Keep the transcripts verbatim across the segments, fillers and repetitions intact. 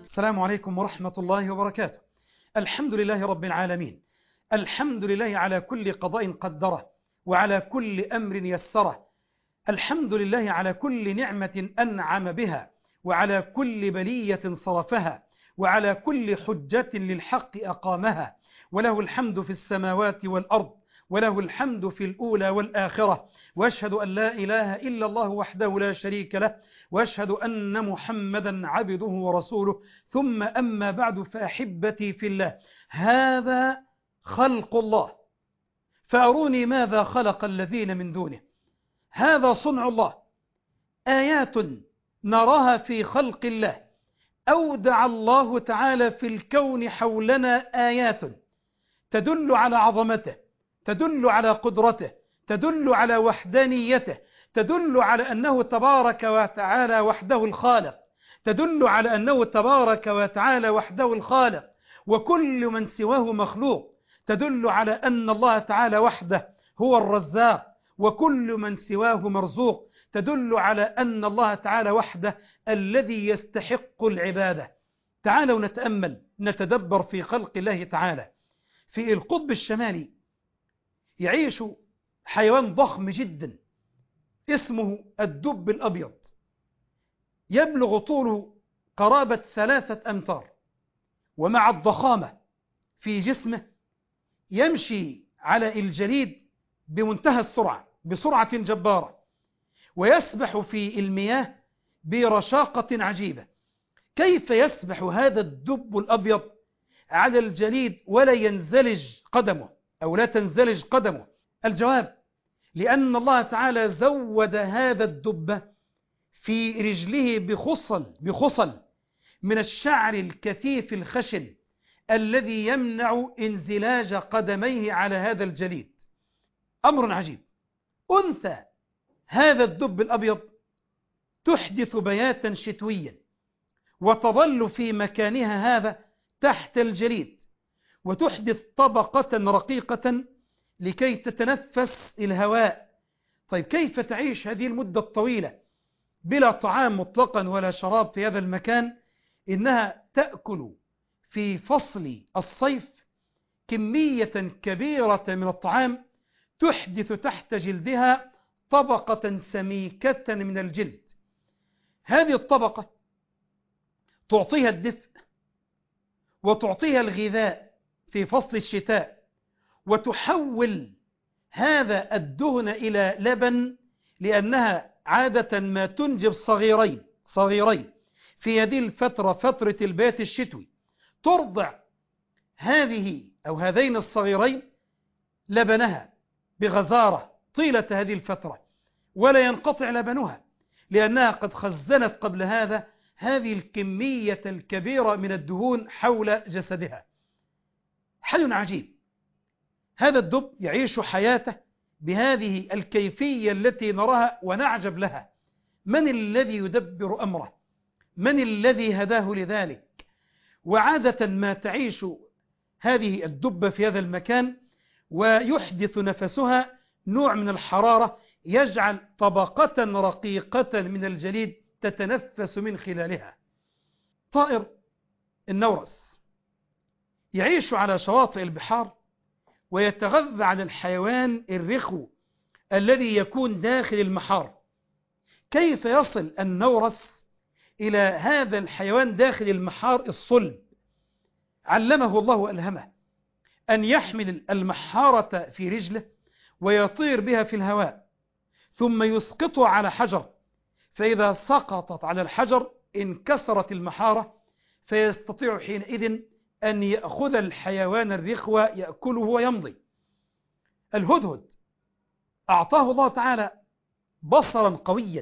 السلام عليكم ورحمة الله وبركاته. الحمد لله رب العالمين، الحمد لله على كل قضاء قدره وعلى كل أمر يسره، الحمد لله على كل نعمة أنعم بها وعلى كل بلية صرفها وعلى كل حجة للحق أقامها، وله الحمد في السماوات والأرض وله الحمد في الأولى والآخرة، وأشهد أن لا إله إلا الله وحده لا شريك له، وأشهد أن محمدا عبده ورسوله. ثم أما بعد، فأحبتي في الله، هذا خلق الله فأروني ماذا خلق الذين من دونه. هذا صنع الله، آيات نراها في خلق الله، أودع الله تعالى في الكون حولنا آيات تدل على عظمته، تدل على قدرته، تدل على وحدانيته، تدل على أنه تبارك وتعالى وحده الخالق، تدل على أنه تبارك وتعالى وحده الخالق وكل من سواه مخلوق، تدل على أن الله تعالى وحده هو الرزاق وكل من سواه مرزوق، تدل على أن الله تعالى وحده الذي يستحق العبادة. تعالوا نتأمل نتدبر في خلق الله تعالى. في القطب الشمالي يعيش حيوان ضخم جدا اسمه الدب الأبيض، يبلغ طوله قرابة ثلاثة أمتار، ومع الضخامة في جسمه يمشي على الجليد بمنتهى السرعة، بسرعة جبارة، ويسبح في المياه برشاقة عجيبة. كيف يسبح هذا الدب الأبيض على الجليد ولا ينزلج قدمه أو لا تنزلج قدمه؟ الجواب: لأن الله تعالى زود هذا الدب في رجله بخصل بخصل من الشعر الكثيف الخشن الذي يمنع انزلاج قدميه على هذا الجليد. أمر عجيب. أنثى هذا الدب الأبيض تحدث بياتا شتويا وتظل في مكانها هذا تحت الجليد، وتحدث طبقة رقيقة لكي تتنفس الهواء. طيب كيف تعيش هذه المدة الطويلة بلا طعام مطلقا ولا شراب في هذا المكان؟ إنها تأكل في فصل الصيف كمية كبيرة من الطعام تحدث تحت جلدها طبقة سميكة من الجلد. هذه الطبقة تعطيها الدفء وتعطيها الغذاء في فصل الشتاء، وتحول هذا الدهن إلى لبن، لأنها عادة ما تنجب صغيرين صغيرين في هذه الفترة، فترة البيت الشتوي، ترضع هذه أو هذين الصغيرين لبنها بغزارة طيلة هذه الفترة، ولا ينقطع لبنها لأنها قد خزنت قبل هذا هذه الكمية الكبيرة من الدهون حول جسدها. حل عجيب. هذا الدب يعيش حياته بهذه الكيفية التي نراها ونعجب لها. من الذي يدبر أمره؟ من الذي هداه لذلك؟ وعادة ما تعيش هذه الدبة في هذا المكان ويحدث نفسها نوع من الحرارة يجعل طبقة رقيقة من الجليد تتنفس من خلالها. طائر النورس يعيش على شواطئ البحار ويتغذى على الحيوان الرخو الذي يكون داخل المحار. كيف يصل النورس إلى هذا الحيوان داخل المحار الصلب؟ علمه الله وألهمه أن يحمل المحارة في رجله ويطير بها في الهواء، ثم يسقطها على حجر، فإذا سقطت على الحجر انكسرت المحارة، فيستطيع حينئذ أن يأخذ الحيوان الرخوة يأكله ويمضي. الهدهد أعطاه الله تعالى بصرا قويا،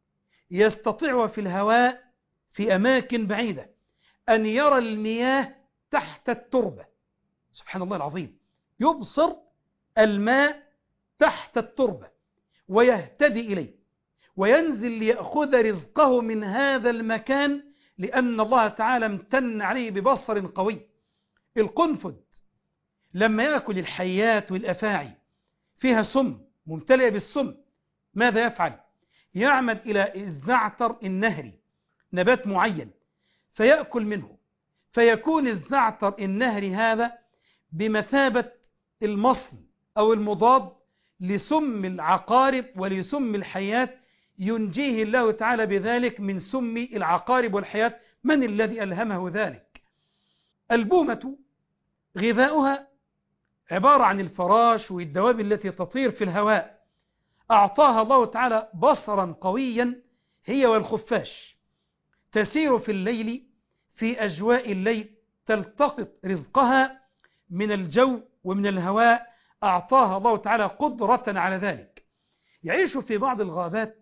يستطيع في الهواء في أماكن بعيدة أن يرى المياه تحت التربة. سبحان الله العظيم، يبصر الماء تحت التربة ويهتدي إليه وينزل ليأخذ رزقه من هذا المكان، لأن الله تعالى امتن عليه ببصر قوي. القنفذ لما يأكل الحيات والأفاعي فيها سم ممتلئة بالسم، ماذا يفعل؟ يعمد إلى الزعتر النهري، نبات معين، فيأكل منه، فيكون الزعتر النهري هذا بمثابة المصل أو المضاد لسم العقارب ولسم الحيات، ينجيه الله تعالى بذلك من سم العقارب والحيات. من الذي ألهمه ذلك؟ البومة غذاؤها عبارة عن الفراش والدواب التي تطير في الهواء، أعطاها الله تعالى بصرا قويا هي والخفاش، تسير في الليل في أجواء الليل، تلتقط رزقها من الجو ومن الهواء، أعطاها الله تعالى قدرة على ذلك. يعيش في بعض الغابات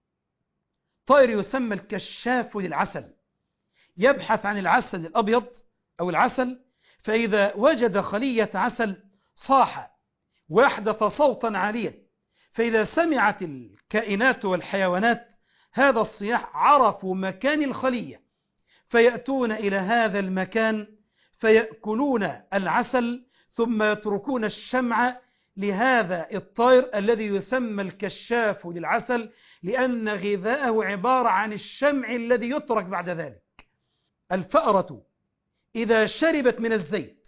طائر يسمى الكشاف للعسل، يبحث عن العسل الأبيض أو العسل، فإذا وجد خلية عسل صاح وأحدث صوتا عاليا، فإذا سمعت الكائنات والحيوانات هذا الصياح عرفوا مكان الخلية، فيأتون إلى هذا المكان فيأكلون العسل، ثم يتركون الشمع لهذا الطائر الذي يسمى الكشاف للعسل، لأن غذاءه عبارة عن الشمع الذي يترك بعد ذلك. الفأرة إذا شربت من الزيت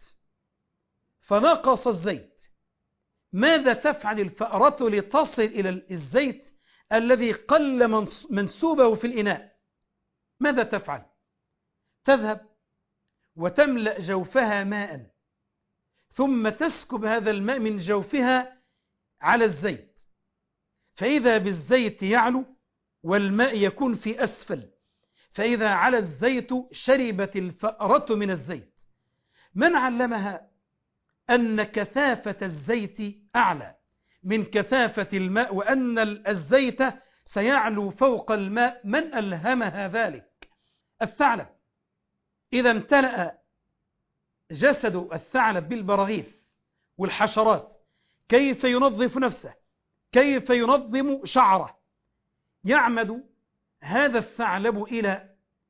فنقص الزيت، ماذا تفعل الفأرة لتصل إلى الزيت الذي قل منسوبه في الإناء؟ ماذا تفعل؟ تذهب وتملأ جوفها ماء، ثم تسكب هذا الماء من جوفها على الزيت، فإذا بالزيت يعلو والماء يكون في أسفل، فإذا على الزيت شربت الفأرة من الزيت. من علمها أن كثافة الزيت أعلى من كثافة الماء، وأن الزيت سيعلو فوق الماء؟ من ألهمها ذلك؟ الثعلب إذا امتلأ جسد الثعلب بالبراغيث والحشرات، كيف ينظف نفسه؟ كيف ينظم شعره؟ يعمد هذا الثعلب إلى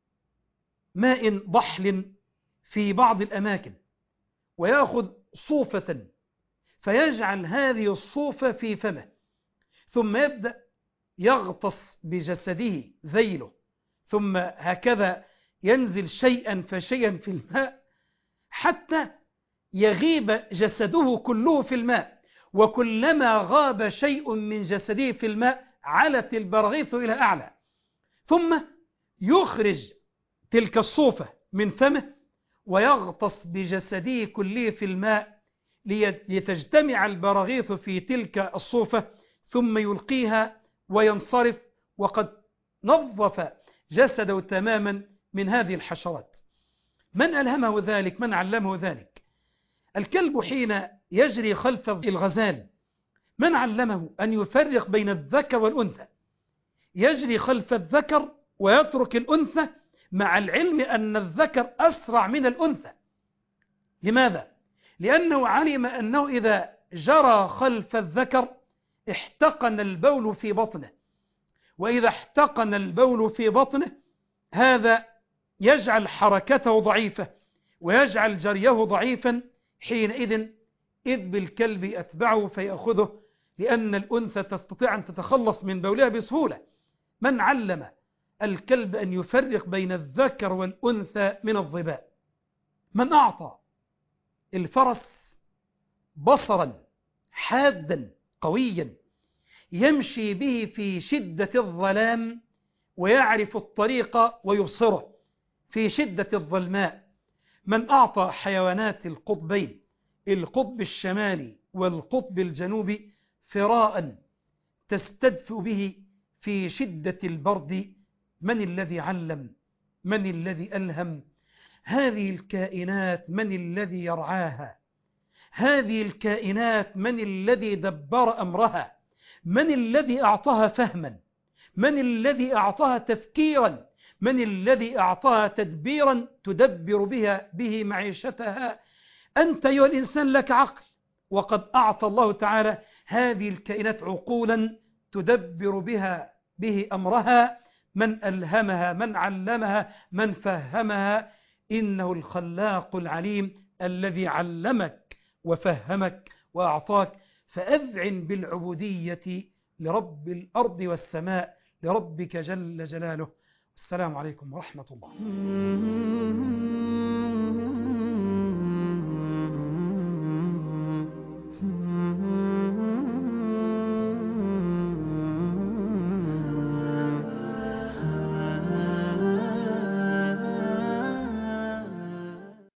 ماء ضحل في بعض الأماكن، ويأخذ صوفة فيجعل هذه الصوفة في فمه، ثم يبدأ يغطس بجسده ذيله، ثم هكذا ينزل شيئا فشيئا في الماء حتى يغيب جسده كله في الماء، وكلما غاب شيء من جسده في الماء علت البراغيث إلى أعلى، ثم يخرج تلك الصوفة من فمه ويغطس بجسده كله في الماء لتجتمع البراغيث في تلك الصوفة، ثم يلقيها وينصرف وقد نظف جسده تماما من هذه الحشرات. من ألهمه ذلك؟ من علمه ذلك؟ الكلب حين يجري خلف الغزال، من علمه أن يفرق بين الذكر والأنثى؟ يجري خلف الذكر ويترك الأنثى، مع العلم أن الذكر أسرع من الأنثى. لماذا؟ لأنه علم أنه إذا جرى خلف الذكر احتقن البول في بطنه، وإذا احتقن البول في بطنه هذا يجعل حركته ضعيفة ويجعل جريه ضعيفا، حينئذ إذ بالكلب أتبعه فيأخذه، لأن الأنثى تستطيع أن تتخلص من بولها بسهولة. من علم الكلب أن يفرق بين الذكر والأنثى من الظباء؟ من أعطى الفرس بصرا حادا قويا يمشي به في شدة الظلام ويعرف الطريق ويبصره في شدة الظلماء؟ من أعطى حيوانات القطبين، القطب الشمالي والقطب الجنوبي، فراء تستدفئ به في شدة البرد؟ من الذي علم؟ من الذي ألهم؟ هذه الكائنات من الذي يرعاها؟ هذه الكائنات من الذي دبر أمرها؟ من الذي أعطاها فهما؟ من الذي أعطاها تفكيرا؟ من الذي أعطاها تدبيرا تدبر بها به معيشتها؟ أنت أيها الإنسان لك عقل، وقد أعطى الله تعالى هذه الكائنات عقولا تدبر بها به أمرها. من ألهمها؟ من علمها؟ من فهمها؟ إنه الخلاق العليم الذي علمك وفهمك وأعطاك. فأذعن بالعبودية لرب الأرض والسماء، لربك جل جلاله. السلام عليكم ورحمة الله.